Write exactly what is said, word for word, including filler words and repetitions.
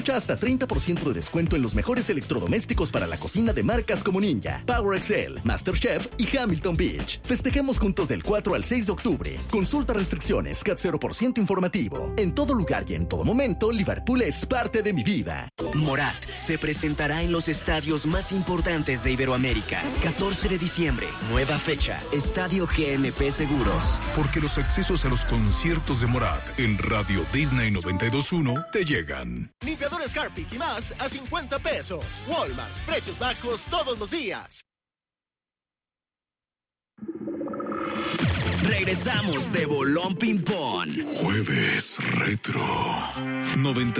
Hasta treinta por ciento de descuento en los mejores electrodomésticos para la cocina de marcas como Ninja, Power Excel, MasterChef y Hamilton Beach. Festejemos juntos del cuatro al seis de octubre. Consulta restricciones, CAT cero por ciento informativo. En todo lugar y en todo momento, Liverpool es parte de mi vida. Morat se presentará en los estadios más importantes de Iberoamérica. catorce de diciembre, nueva fecha, Estadio G N P Seguros. Porque los accesos a los conciertos de Morat en Radio Disney noventa y dos punto uno te llegan. Limpiadores Harpic y más a cincuenta pesos. Walmart, precios bajos todos los días. Regresamos de Bolón Ping Pong. Jueves Retro noventa